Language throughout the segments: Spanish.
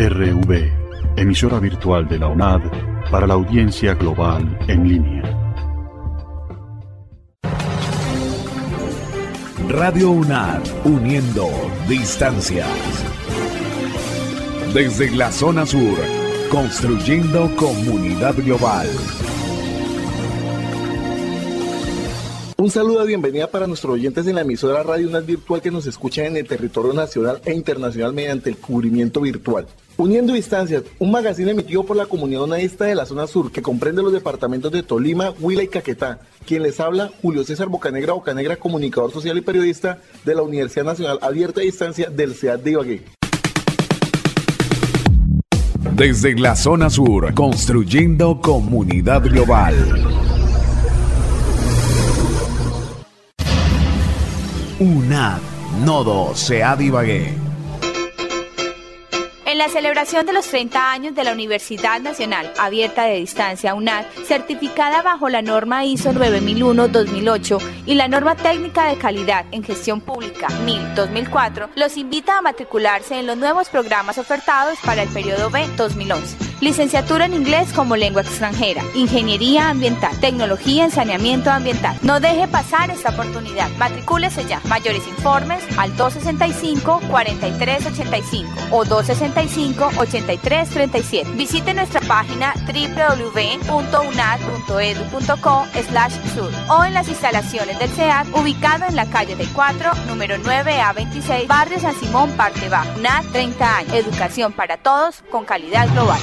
RV, emisora virtual de la UNAD para la audiencia global en línea. Radio UNAD, uniendo distancias. Desde la zona sur, construyendo comunidad global. Un saludo de bienvenida para nuestros oyentes en la emisora Radio UNAD Virtual que nos escuchan en el territorio nacional e internacional mediante el cubrimiento virtual. Uniendo Distancias, un magazine emitido por la comunidad unadista de la zona sur que comprende los departamentos de Tolima, Huila y Caquetá. Quien les habla, Julio César Bocanegra, comunicador social y periodista de la Universidad Nacional Abierta a Distancia del CEAD de Ibagué. Desde la zona sur, construyendo comunidad global. UNAD, Nodo, CEAD Ibagué. En la celebración de los 30 años de la Universidad Nacional Abierta de Distancia, UNAD, certificada bajo la norma ISO 9001-2008 y la norma técnica de calidad en gestión pública NIL-2004, los invita a matricularse en los nuevos programas ofertados para el periodo B 2011. Licenciatura en inglés como lengua extranjera, ingeniería ambiental, tecnología en saneamiento ambiental. No deje pasar esta oportunidad. Matricúlese ya. Mayores informes al 265-4385 o 265-8337. Visite nuestra página www.unad.edu.co/sur o en las instalaciones del CEAD ubicado en la calle de 4, número 9A26, barrio San Simón, parte baja. UNAD, 30 años. Educación para todos con calidad global.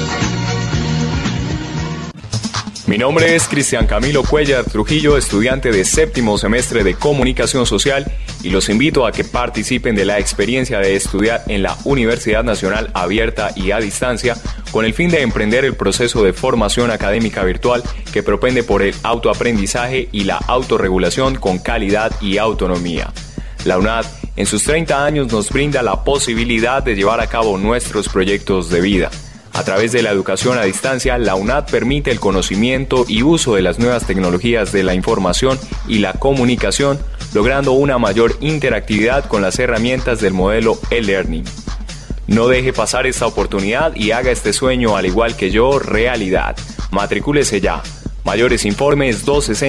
Mi nombre es Cristian Camilo Cuellar Trujillo, estudiante de séptimo semestre de Comunicación Social, y los invito a que participen de la experiencia de estudiar en la Universidad Nacional Abierta y a Distancia con el fin de emprender el proceso de formación académica virtual que propende por el autoaprendizaje y la autorregulación con calidad y autonomía. La UNAD, en sus 30 años, nos brinda la posibilidad de llevar a cabo nuestros proyectos de vida. A través de la educación a distancia, la UNAD permite el conocimiento y uso de las nuevas tecnologías de la información y la comunicación, logrando una mayor interactividad con las herramientas del modelo e-learning. No deje pasar esta oportunidad y haga este sueño, al igual que yo, realidad. Matricúlese ya. Mayores informes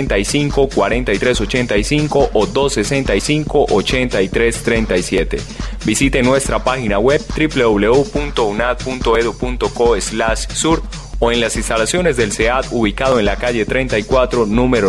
265-4385 o 265-8337. Visite nuestra página web www.unad.edu.co/sur o en las instalaciones del CEAD ubicado en la calle 34, número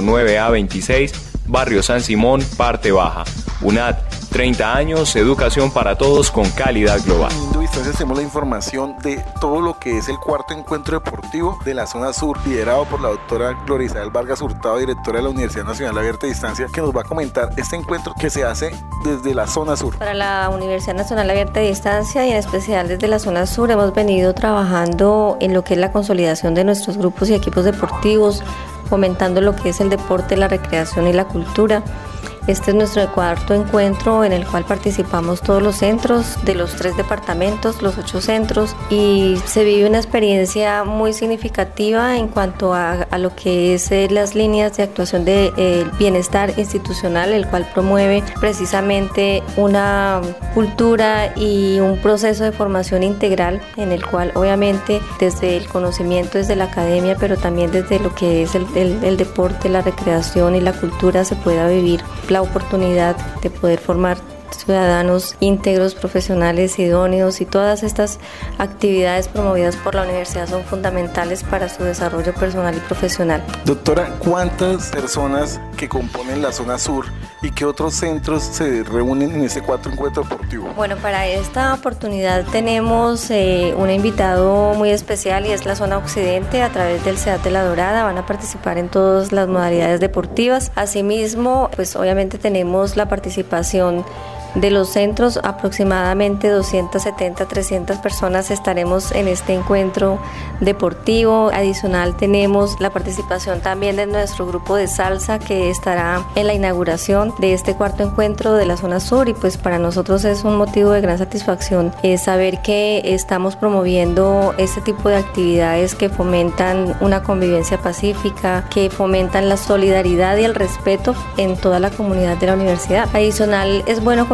9A26, barrio San Simón, parte baja. UNAD, 30 años, educación para todos con calidad global. Uniendo Distancias tenemos la información de todo lo que es el cuarto encuentro deportivo de la zona sur, liderado por la doctora Gloria Isabel Vargas Hurtado, directora de la Universidad Nacional Abierta de Distancia, que nos va a comentar este encuentro que se hace desde la zona sur. Para la Universidad Nacional Abierta de Distancia y en especial desde la zona sur hemos venido trabajando en lo que es la consolidación de nuestros grupos y equipos deportivos, fomentando lo que es el deporte, la recreación y la cultura. Este es nuestro cuarto encuentro en el cual participamos todos los centros de los 3 departamentos, los 8 centros, y se vive una experiencia muy significativa en cuanto a lo que es las líneas de actuación de bienestar institucional, el cual promueve precisamente una cultura y un proceso de formación integral en el cual obviamente desde el conocimiento, desde la academia, pero también desde lo que es el deporte, la recreación y la cultura se pueda vivir la oportunidad de poder formar ciudadanos íntegros, profesionales, idóneos, y todas estas actividades promovidas por la universidad son fundamentales para su desarrollo personal y profesional. Doctora, ¿cuántas personas que componen la zona sur y qué otros centros se reúnen en este cuarto encuentro deportivo? Bueno, para esta oportunidad tenemos un invitado muy especial y es la zona occidente a través del CEAD de La Dorada. Van a participar en todas las modalidades deportivas. Asimismo, pues obviamente tenemos la participación de los centros, aproximadamente 270, 300 personas estaremos en este encuentro deportivo. Adicional tenemos la participación también de nuestro grupo de salsa que estará en la inauguración de este cuarto encuentro de la zona sur, y pues para nosotros es un motivo de gran satisfacción saber que estamos promoviendo este tipo de actividades que fomentan una convivencia pacífica, que fomentan la solidaridad y el respeto en toda la comunidad de la universidad. Adicional, es bueno comentar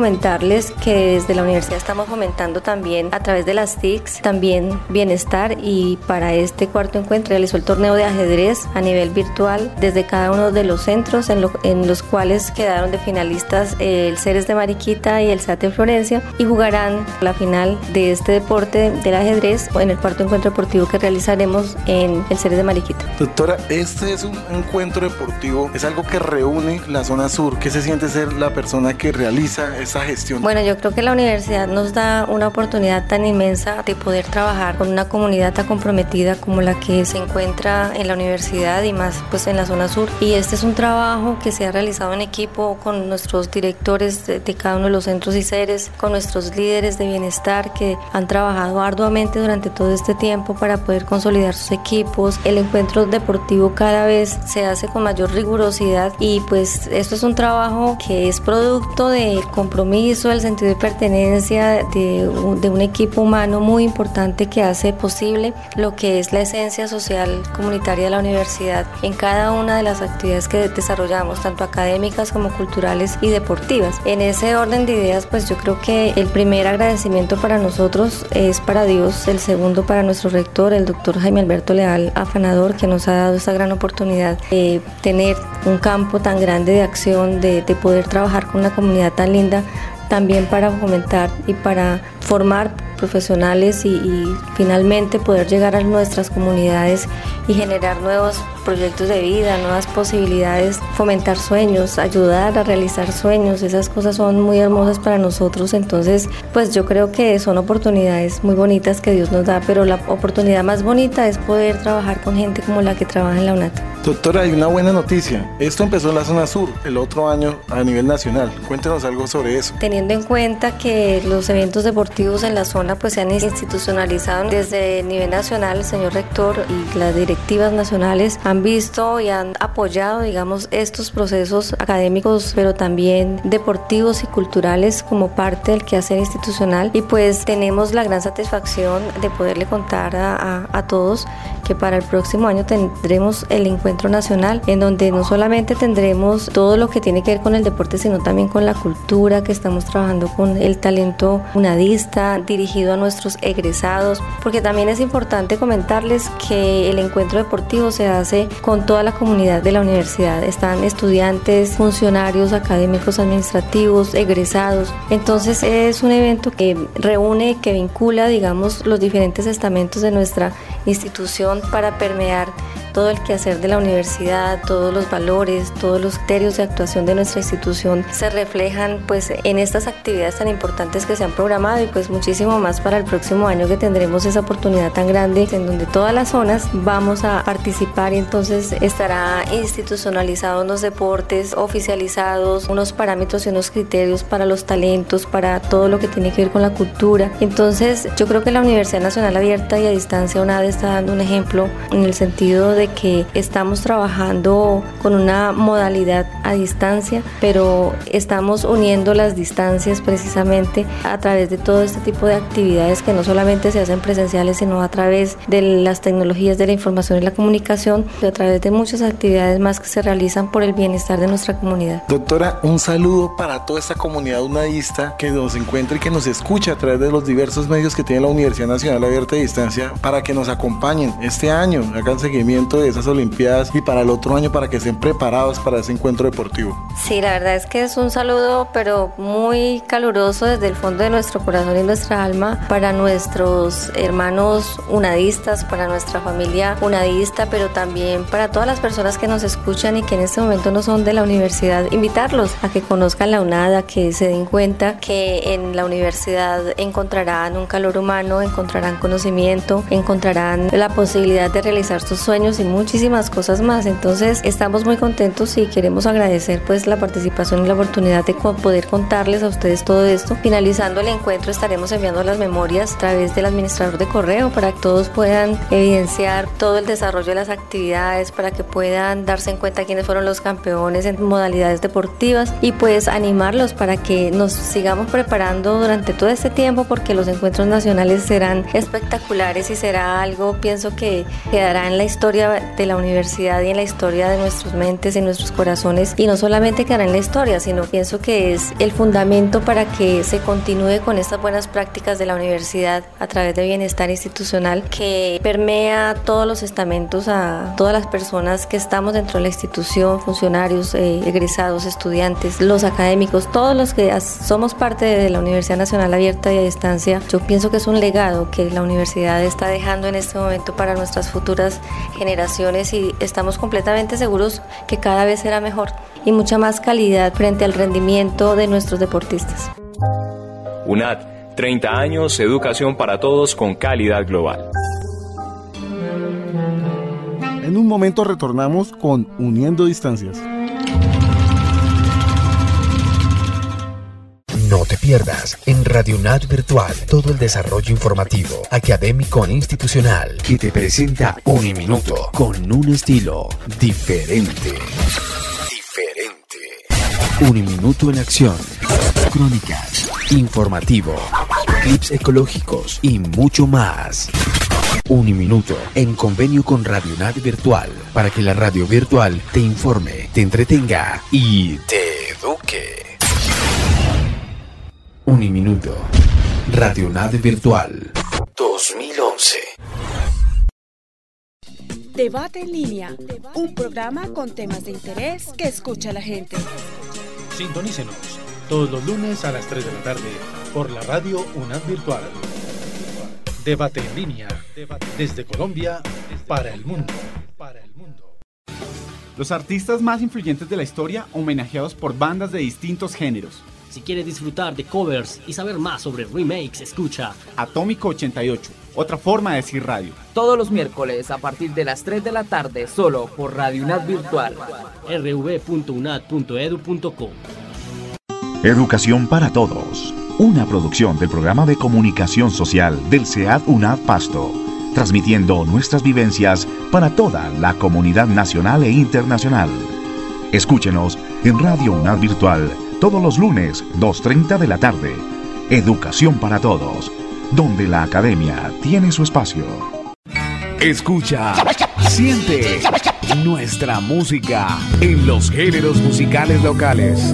comentarles que desde la universidad estamos fomentando también a través de las TICs, también bienestar, y para este cuarto encuentro realizó el torneo de ajedrez a nivel virtual desde cada uno de los centros en los cuales quedaron de finalistas el Ceres de Mariquita y el SAT de Florencia, y jugarán la final de este deporte del ajedrez en el cuarto encuentro deportivo que realizaremos en el Ceres de Mariquita. Doctora, este es un encuentro deportivo, es algo que reúne la zona sur. ¿Qué se siente ser la persona que realiza esa gestión? Bueno, yo creo que la universidad nos da una oportunidad tan inmensa de poder trabajar con una comunidad tan comprometida como la que se encuentra en la universidad y más pues en la zona sur, y este es un trabajo que se ha realizado en equipo con nuestros directores de cada uno de los centros y sedes, con nuestros líderes de bienestar que han trabajado arduamente durante todo este tiempo para poder consolidar sus equipos. El encuentro deportivo cada vez se hace con mayor rigurosidad, y pues esto es un trabajo que es producto del compromiso, del sentido de pertenencia de un equipo humano muy importante que hace posible lo que es la esencia social comunitaria de la universidad en cada una de las actividades que desarrollamos, tanto académicas como culturales y deportivas. En ese orden de ideas, pues yo creo que el primer agradecimiento para nosotros es para Dios, el segundo para nuestro rector, el doctor Jaime Alberto Leal Afanador, que nos ha dado esta gran oportunidad de tener un campo tan grande de acción, de poder trabajar con una comunidad tan linda, también para fomentar y para formar profesionales y finalmente poder llegar a nuestras comunidades y generar nuevos proyectos de vida, nuevas posibilidades, fomentar sueños, ayudar a realizar sueños. Esas cosas son muy hermosas para nosotros. Entonces, pues yo creo que son oportunidades muy bonitas que Dios nos da, pero la oportunidad más bonita es poder trabajar con gente como la que trabaja en la UNAT. Doctora, hay una buena noticia. Esto empezó en la zona sur, el otro año a nivel nacional. Cuéntenos algo sobre eso. Teniendo en cuenta que los eventos deportivos en la zona pues se han institucionalizado desde el nivel nacional, el señor rector y las directivas nacionales han visto y han apoyado, digamos, estos procesos académicos, pero también deportivos y culturales como parte del quehacer institucional, y pues tenemos la gran satisfacción de poderle contar a todos que para el próximo año tendremos el encuentro nacional, en donde no solamente tendremos todo lo que tiene que ver con el deporte, sino también con la cultura, que estamos trabajando con el talento unadista dirigido a nuestros egresados, porque también es importante comentarles que el encuentro deportivo se hace con toda la comunidad de la universidad. Están estudiantes, funcionarios académicos, administrativos, egresados. Entonces es un evento que reúne, que vincula, digamos, los diferentes estamentos de nuestra institución para permear todo el quehacer de la universidad, todos los valores, todos los criterios de actuación de nuestra institución se reflejan pues en estas actividades tan importantes que se han programado, y pues muchísimo más para el próximo año, que tendremos esa oportunidad tan grande en donde todas las zonas vamos a participar, y entonces estará institucionalizados los deportes, oficializados unos parámetros y unos criterios para los talentos, para todo lo que tiene que ver con la cultura. Entonces yo creo que la Universidad Nacional Abierta y a Distancia UNAD está dando un ejemplo en el sentido de que estamos trabajando con una modalidad a distancia, pero estamos uniendo las distancias precisamente a través de todo este tipo de actividades que no solamente se hacen presenciales, sino a través de las tecnologías de la información y la comunicación, y a través de muchas actividades más que se realizan por el bienestar de nuestra comunidad. Doctora, un saludo para toda esta comunidad unadista que nos encuentra y que nos escucha a través de los diversos medios que tiene la Universidad Nacional Abierta y Distancia, para que nos acompañen este año, hagan seguimiento de esas Olimpiadas y para el otro año, para que estén preparados para ese encuentro deportivo. Sí, la verdad es que es un saludo pero muy caluroso desde el fondo de nuestro corazón y nuestra alma para nuestros hermanos unadistas, para nuestra familia unadista, pero también para todas las personas que nos escuchan y que en este momento no son de la universidad. Invitarlos a que conozcan la UNAD, a que se den cuenta que en la universidad encontrarán un calor humano, encontrarán conocimiento, encontrarán la posibilidad de realizar sus sueños y muchísimas cosas más. Entonces estamos muy contentos y queremos agradecer pues la participación y la oportunidad de poder contarles a ustedes todo esto. Finalizando el encuentro estaremos enviando las memorias a través del administrador de correo para que todos puedan evidenciar todo el desarrollo de las actividades, para que puedan darse en cuenta quiénes fueron los campeones en modalidades deportivas, y pues animarlos para que nos sigamos preparando durante todo este tiempo, porque los encuentros nacionales serán espectaculares y será algo, pienso, que quedará en la historia historia de la universidad y en la historia de nuestras mentes, en nuestros corazones, y no solamente quedará en la historia, sino pienso que es el fundamento para que se continúe con estas buenas prácticas de la universidad a través de bienestar institucional que permea todos los estamentos, a todas las personas que estamos dentro de la institución, funcionarios, egresados, estudiantes, los académicos, todos los que somos parte de la Universidad Nacional Abierta y a Distancia. Yo pienso que es un legado que la universidad está dejando en este momento para nuestras futuras generaciones y estamos completamente seguros que cada vez será mejor y mucha más calidad frente al rendimiento de nuestros deportistas. UNAD, 30 años, educación para todos con calidad global. En un momento retornamos con Uniendo Distancias. No te pierdas en Radio UNAD Virtual todo el desarrollo informativo, académico e institucional que te presenta Uniminuto con un estilo diferente. Uniminuto en acción, crónicas, informativo, clips ecológicos y mucho más. Uniminuto en convenio con Radio UNAD Virtual para que la radio virtual te informe, te entretenga y te eduque. Uniminuto, Radio UNAD Virtual 2011. Debate en línea, un programa con temas de interés que escucha la gente. Sintonícenos todos los lunes a las 3 de la tarde por la radio UNAD Virtual. Debate en línea, desde Colombia para el mundo. Los artistas más influyentes de la historia homenajeados por bandas de distintos géneros. Si quieres disfrutar de covers y saber más sobre remakes, escucha Atómico 88, otra forma de decir radio. Todos los miércoles a partir de las 3 de la tarde, solo por Radio UNAD Virtual. rv.unad.edu.co. Educación para Todos, una producción del programa de comunicación social del CEAD UNAD Pasto, transmitiendo nuestras vivencias para toda la comunidad nacional e internacional. Escúchenos en Radio UNAD Virtual todos los lunes, 2:30 de la tarde. Educación para Todos, donde la academia tiene su espacio. Escucha, siente nuestra música en los géneros musicales locales.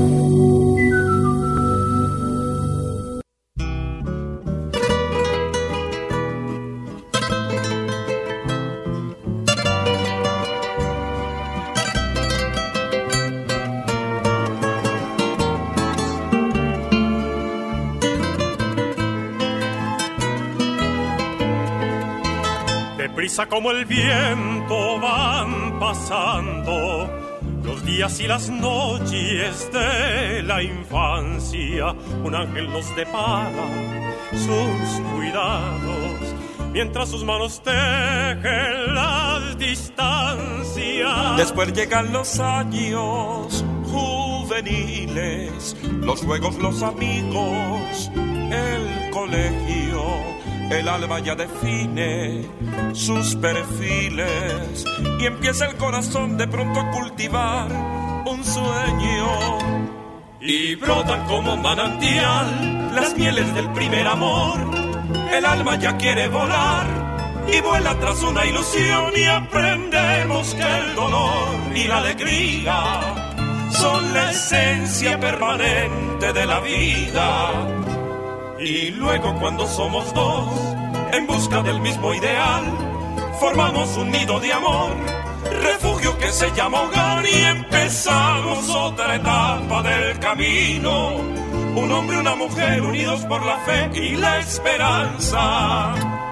Como el viento van pasando los días y las noches de la infancia. Un ángel nos depara sus cuidados mientras sus manos tejen las distancias. Después llegan los años juveniles, los juegos, los amigos, el colegio. El alba ya define sus perfiles y empieza el corazón de pronto a cultivar un sueño. Y brotan como manantial las mieles del primer amor. El alma ya quiere volar y vuela tras una ilusión y aprendemos que el dolor y la alegría son la esencia permanente de la vida. Y luego cuando somos dos, en busca del mismo ideal, formamos un nido de amor, refugio que se llama hogar, y empezamos otra etapa del camino. Un hombre y una mujer unidos por la fe y la esperanza.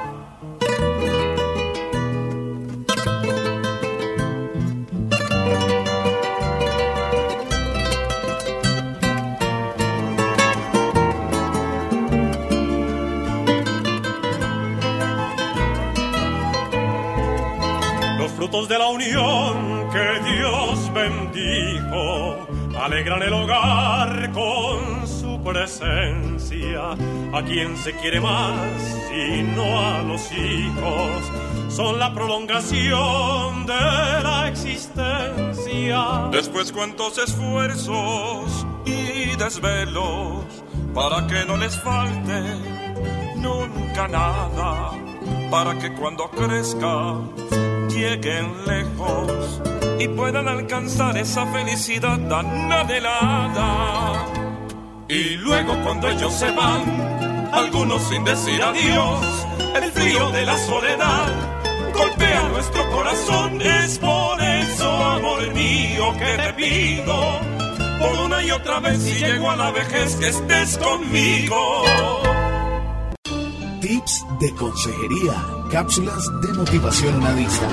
Frutos de la unión que Dios bendijo alegran el hogar con su presencia. A quien se quiere más y no a los hijos, son la prolongación de la existencia. Después cuántos esfuerzos y desvelos para que no les falte nunca nada, para que cuando crezca lleguen lejos y puedan alcanzar esa felicidad tan anhelada. Y luego cuando ellos se van, algunos sin decir adiós, el frío de la soledad golpea nuestro corazón. Es por eso, amor mío, que te pido por una y otra vez, si llego a la vejez, que estés conmigo. Tips de consejería, cápsulas de motivación unadista.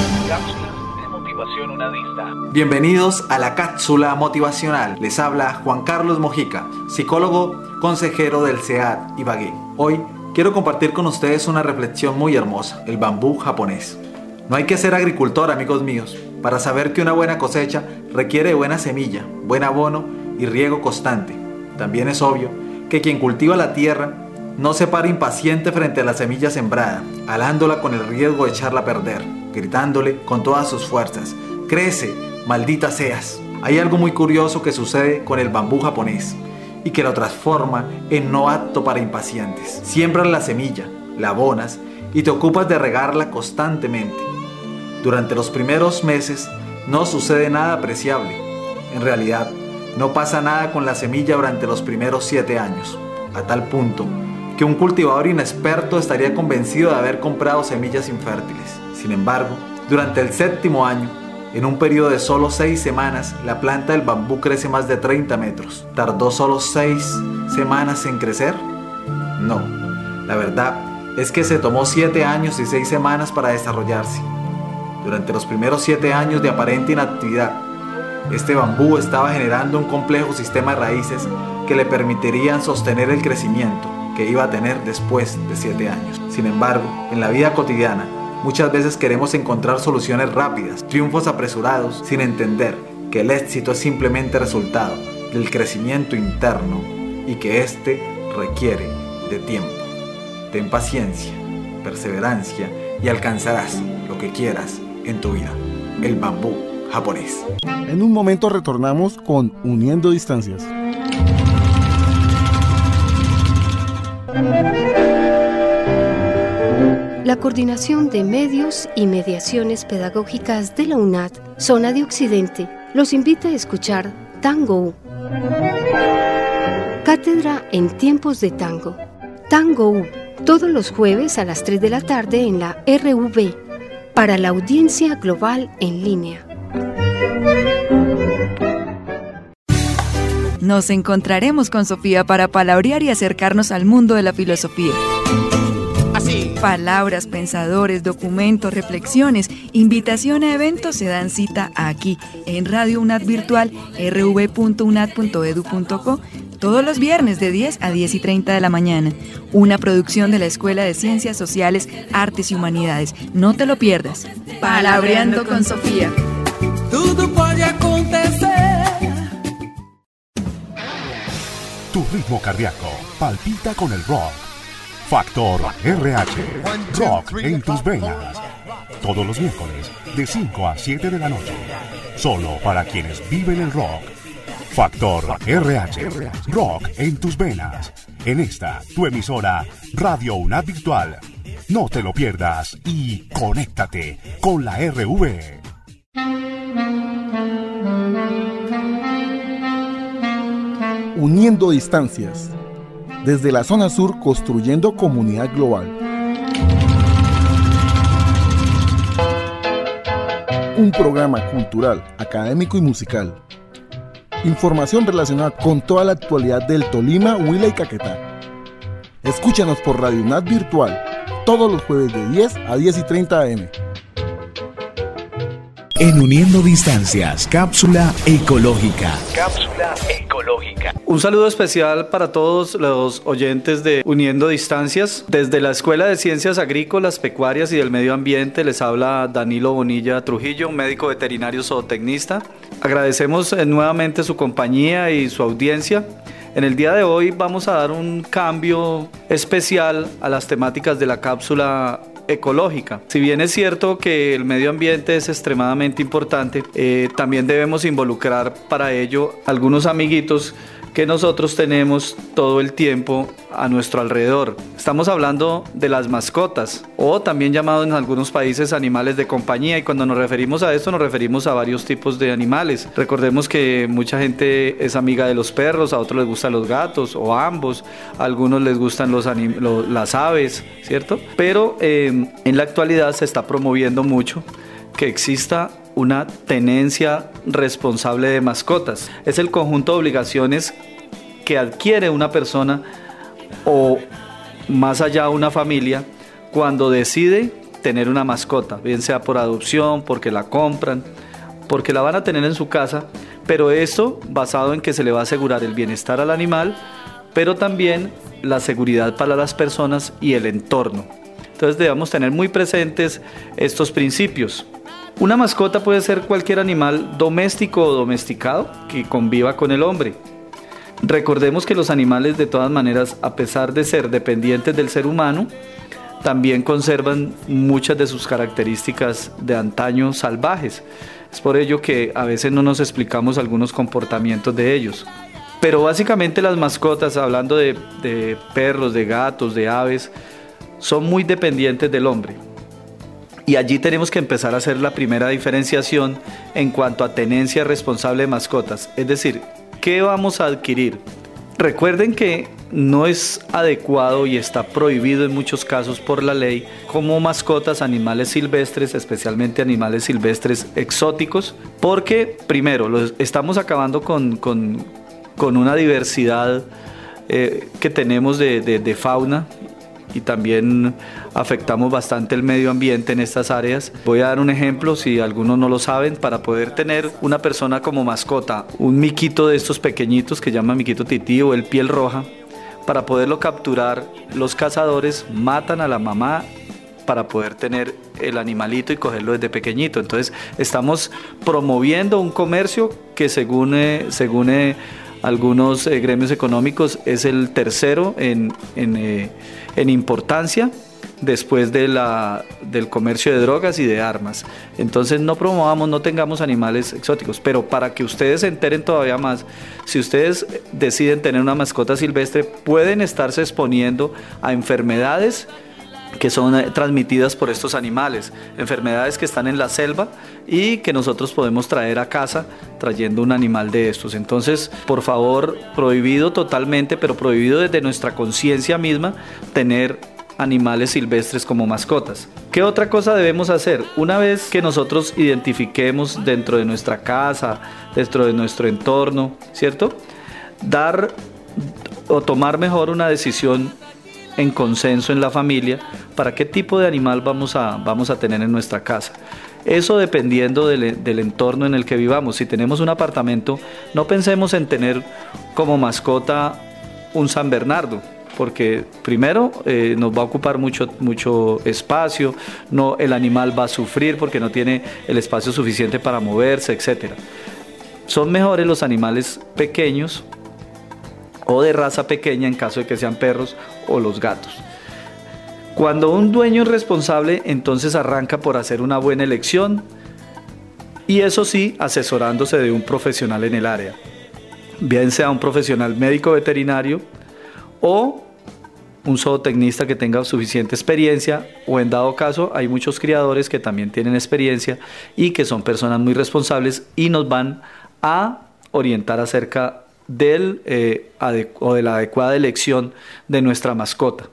Bienvenidos a la cápsula motivacional. Les habla Juan Carlos Mojica, psicólogo, consejero del CEAD Ibagué. Hoy quiero compartir con ustedes una reflexión muy hermosa, el bambú japonés. No hay que ser agricultor, amigos míos, para saber que una buena cosecha requiere buena semilla, buen abono y riego constante. También es obvio que quien cultiva la tierra no se para impaciente frente a la semilla sembrada, alándola con el riesgo de echarla a perder, gritándole con todas sus fuerzas: crece, maldita seas. Hay algo muy curioso que sucede con el bambú japonés y que lo transforma en no apto para impacientes. Siembras la semilla, la abonas y te ocupas de regarla constantemente. Durante los primeros meses no sucede nada apreciable. En realidad, no pasa nada con la semilla durante los primeros 7 años, a tal punto que un cultivador inexperto estaría convencido de haber comprado semillas infértiles. Sin embargo, durante el 7º año, en un periodo de solo 6 semanas, la planta del bambú crece más de 30 metros. ¿Tardó solo 6 semanas en crecer? No, la verdad es que se tomó 7 años y 6 semanas para desarrollarse. Durante los primeros 7 años de aparente inactividad, este bambú estaba generando un complejo sistema de raíces que le permitirían sostener el crecimiento que iba a tener después de 7 años. Sin embargo, en la vida cotidiana, muchas veces queremos encontrar soluciones rápidas, triunfos apresurados, sin entender que el éxito es simplemente resultado del crecimiento interno y que éste requiere de tiempo. Ten paciencia, perseverancia y alcanzarás lo que quieras en tu vida. El bambú japonés. En un momento retornamos con Uniendo Distancias. La Coordinación de Medios y Mediaciones Pedagógicas de la UNAD, Zona de Occidente, los invita a escuchar Tango. Cátedra en tiempos de tango. Tango, todos los jueves a las 3 de la tarde en la RUB, para la audiencia global en línea. Nos encontraremos con Sofía para palabrear y acercarnos al mundo de la filosofía. Así. Palabras, pensadores, documentos, reflexiones, invitación a eventos se dan cita aquí, en Radio UNAD Virtual, rv.unad.edu.co, todos los viernes de 10 a 10 y 30 de la mañana. Una producción de la Escuela de Ciencias Sociales, Artes y Humanidades. No te lo pierdas. Palabreando con Sofía. Todo puede acontecer. Tu ritmo cardíaco palpita con el rock. Factor RH. Rock en tus venas. Todos los miércoles de 5 a 7 de la noche. Solo para quienes viven el rock. Factor RH. Rock en tus venas. En esta, tu emisora Radio UNAD Virtual. No te lo pierdas y conéctate con la RV. Uniendo Distancias. Desde la zona sur, construyendo comunidad global. Un programa cultural, académico y musical. Información relacionada con toda la actualidad del Tolima, Huila y Caquetá. Escúchanos por Radio UNAD Virtual, todos los jueves de 10 a 10 y 30 am. En Uniendo Distancias, cápsula ecológica. Cápsula ecológica. Un saludo especial para todos los oyentes de Uniendo Distancias. Desde la Escuela de Ciencias Agrícolas, Pecuarias y del Medio Ambiente les habla Danilo Bonilla Trujillo, médico veterinario zootecnista. Agradecemos nuevamente su compañía y su audiencia. En el día de hoy vamos a dar un cambio especial a las temáticas de la cápsula ecológica. Si bien es cierto que el medio ambiente es extremadamente importante, también debemos involucrar para ello algunos amiguitos que nosotros tenemos todo el tiempo a nuestro alrededor. Estamos hablando de las mascotas, o también llamados en algunos países animales de compañía, y cuando nos referimos a esto nos referimos a varios tipos de animales. Recordemos que mucha gente es amiga de los perros, a otros les gustan los gatos, o ambos, a algunos les gustan las aves, ¿cierto? Pero en la actualidad se está promoviendo mucho que exista una tenencia responsable de mascotas. Es el conjunto de obligaciones que adquiere una persona o más allá una familia cuando decide tener una mascota, bien sea por adopción, porque la compran, porque la van a tener en su casa, pero esto basado en que se le va a asegurar el bienestar al animal, pero también la seguridad para las personas y el entorno. Entonces debemos tener muy presentes estos principios. Una mascota puede ser cualquier animal doméstico o domesticado que conviva con el hombre. Recordemos que los animales, de todas maneras, a pesar de ser dependientes del ser humano, también conservan muchas de sus características de antaño salvajes. Es por ello que a veces no nos explicamos algunos comportamientos de ellos. Pero básicamente las mascotas, hablando de perros, de gatos, de aves, son muy dependientes del hombre. Y allí tenemos que empezar a hacer la primera diferenciación en cuanto a tenencia responsable de mascotas. Es decir, ¿qué vamos a adquirir? Recuerden que no es adecuado y está prohibido en muchos casos por la ley como mascotas animales silvestres, especialmente animales silvestres exóticos, porque primero estamos acabando con una diversidad que tenemos de fauna, y también afectamos bastante el medio ambiente en estas áreas. Voy a dar un ejemplo, si algunos no lo saben. Para poder tener una persona como mascota, un miquito de estos pequeñitos que llaman miquito tití o el piel roja, para poderlo capturar, los cazadores matan a la mamá para poder tener el animalito y cogerlo desde pequeñito. Entonces estamos promoviendo un comercio que según algunos gremios económicos es el tercero en importancia después del comercio de drogas y de armas. Entonces no promovamos, no tengamos animales exóticos, pero para que ustedes se enteren todavía más, si ustedes deciden tener una mascota silvestre, pueden estarse exponiendo a enfermedades que son transmitidas por estos animales, enfermedades que están en la selva y que nosotros podemos traer a casa trayendo un animal de estos. Entonces, por favor, prohibido totalmente, pero prohibido desde nuestra conciencia misma tener animales silvestres como mascotas. ¿Qué otra cosa debemos hacer? Una vez que nosotros identifiquemos dentro de nuestra casa, dentro de nuestro entorno, ¿cierto? Dar o tomar mejor una decisión en consenso en la familia para qué tipo de animal vamos a tener en nuestra casa. Eso dependiendo del entorno en el que vivamos. Si tenemos un apartamento, no pensemos en tener como mascota un San Bernardo, porque primero nos va a ocupar mucho espacio, el animal va a sufrir porque no tiene el espacio suficiente para moverse, etc. Son mejores los animales pequeños o de raza pequeña en caso de que sean perros o los gatos. Cuando un dueño es responsable, entonces arranca por hacer una buena elección, y eso sí, asesorándose de un profesional en el área, bien sea un profesional médico veterinario o un zootecnista que tenga suficiente experiencia, o en dado caso hay muchos criadores que también tienen experiencia y que son personas muy responsables y nos van a orientar acerca de la adecuada elección de nuestra mascota.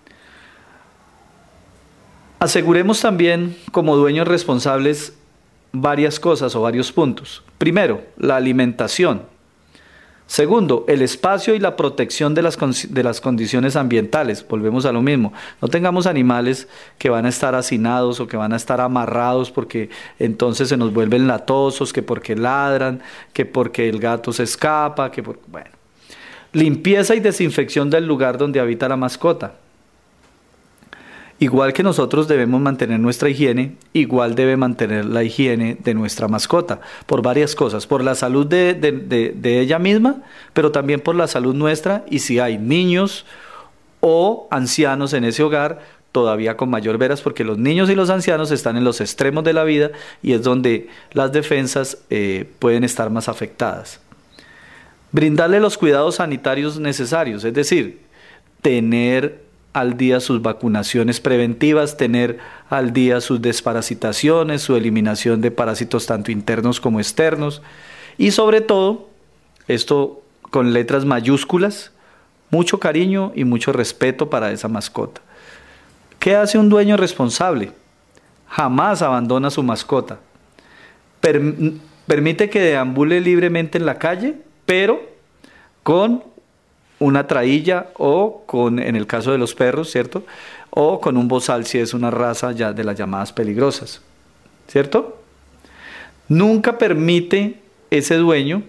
Aseguremos también como dueños responsables varias cosas o varios puntos. Primero, la alimentación. Segundo, el espacio y la protección de las condiciones ambientales. Volvemos a lo mismo. No tengamos animales que van a estar hacinados o que van a estar amarrados porque entonces se nos vuelven latosos, que porque ladran, que porque el gato se escapa, bueno. Limpieza y desinfección del lugar donde habita la mascota. Igual que nosotros debemos mantener nuestra higiene, igual debe mantener la higiene de nuestra mascota, por varias cosas, por la salud de ella misma, pero también por la salud nuestra, y si hay niños o ancianos en ese hogar, todavía con mayor veras, porque los niños y los ancianos están en los extremos de la vida y es donde las defensas pueden estar más afectadas. Brindarle los cuidados sanitarios necesarios, es decir, tener al día sus vacunaciones preventivas, tener al día sus desparasitaciones, su eliminación de parásitos tanto internos como externos y sobre todo, esto con letras mayúsculas, mucho cariño y mucho respeto para esa mascota. ¿Qué hace un dueño responsable? Jamás abandona a su mascota. Permite que deambule libremente en la calle, pero con una trailla o con, en el caso de los perros, ¿cierto? O con un bozal si es una raza ya de las llamadas peligrosas, ¿cierto? Nunca permite ese dueño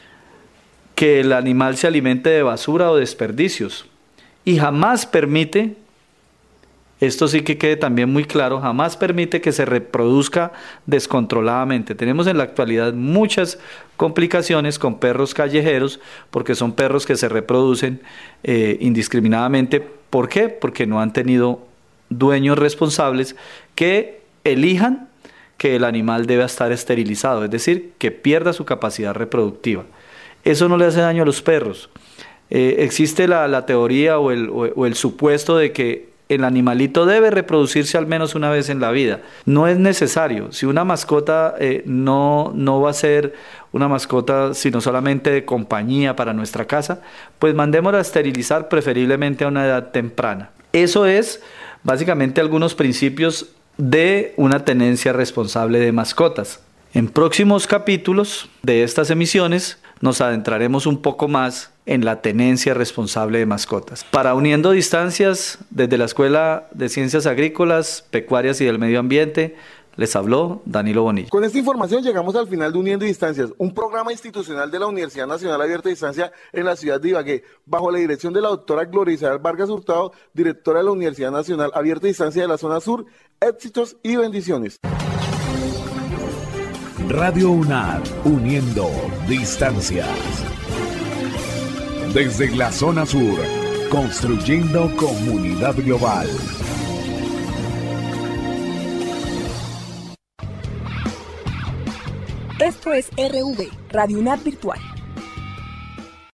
que el animal se alimente de basura o desperdicios y jamás permite, esto sí que quede también muy claro, jamás permite que se reproduzca descontroladamente. Tenemos en la actualidad muchas complicaciones con perros callejeros porque son perros que se reproducen indiscriminadamente. ¿Por qué? Porque no han tenido dueños responsables que elijan que el animal debe estar esterilizado, es decir, que pierda su capacidad reproductiva. Eso no le hace daño a los perros. Existe la teoría o el supuesto de que el animalito debe reproducirse al menos una vez en la vida. No es necesario. Si una mascota no va a ser una mascota sino solamente de compañía para nuestra casa, pues mandémosla a esterilizar preferiblemente a una edad temprana. Eso es básicamente algunos principios de una tenencia responsable de mascotas. En próximos capítulos de estas emisiones nos adentraremos un poco más en la tenencia responsable de mascotas. Para Uniendo Distancias, desde la Escuela de Ciencias Agrícolas, Pecuarias y del Medio Ambiente, les habló Danilo Bonilla. Con esta información llegamos al final de Uniendo Distancias, un programa institucional de la Universidad Nacional Abierta de Distancia en la ciudad de Ibagué, bajo la dirección de la doctora Gloria Isabel Vargas Hurtado, directora de la Universidad Nacional Abierta de Distancia de la Zona Sur. Éxitos y bendiciones. Radio UNAD, Uniendo Distancias. Desde la Zona Sur, construyendo comunidad global. Esto es RV, Radio UNAD Virtual.